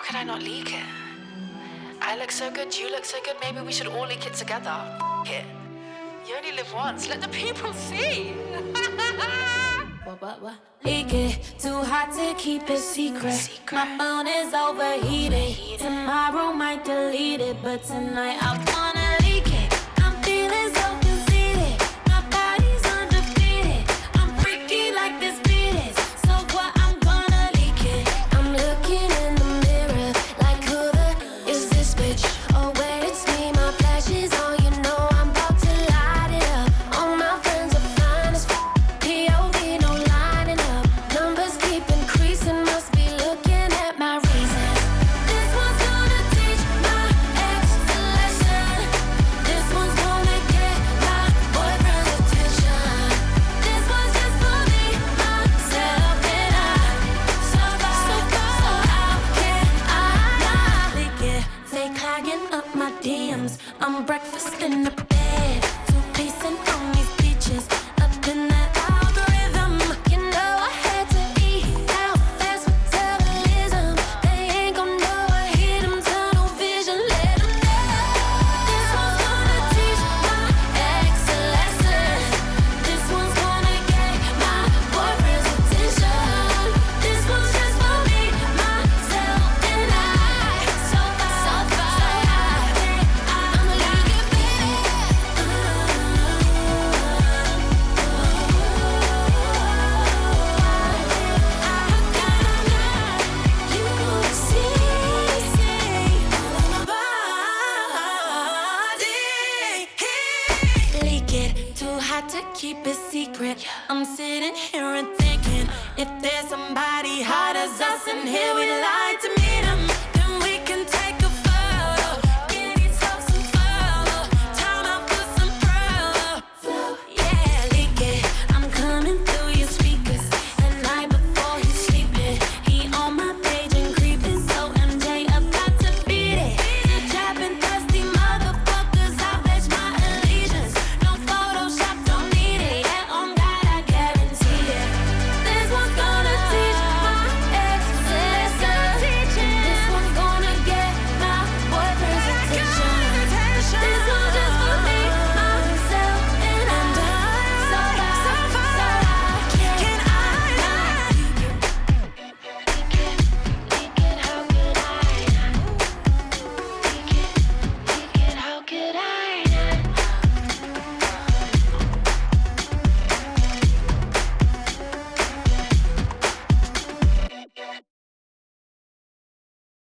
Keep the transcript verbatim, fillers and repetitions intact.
could I not leak it? I look so good, you look so good, maybe we should all leak it together. F it. You only live once, let the people see. What, what, what? Leak it, too hot to keep it secret. secret. My phone is overheated. overheated. Tomorrow might delete it, but tonight I wanna leak it. I'm feeling so conceited. My body's undefeated. I'm freaky like this beat is. So what? I'm gonna leak it. I'm looking in the mirror like who the is this bitch? Oh wait, it's me. My flash is on. You know I'm about to light it up. All my friends are fine as f***. P O V, no lining up. Numbers keep increasing. Must be looking at my reasons. This one's gonna teach my ex a lesson. This one's gonna get my boyfriend's attention. This one's just for me, myself, and I. So far, so far, so how can I not leak it? They clogging up my D Ms. I'm breakfast in the bed, two pacing on these beaches, up in that algorithm. You know I had to eat out fast metabolism. They ain't gon' know I hit 'em, tunnel vision, let 'em know. This one's gonna teach my ex a lesson. This one's gonna get my boyfriend's attention. This one's just for me, myself, and I. So far, so far, so how can I leak it, baby? You see, my body. Leak it, too hot to keep it secret. I'm sitting here and thinking, if there's somebody hot as us in here, we lie to me.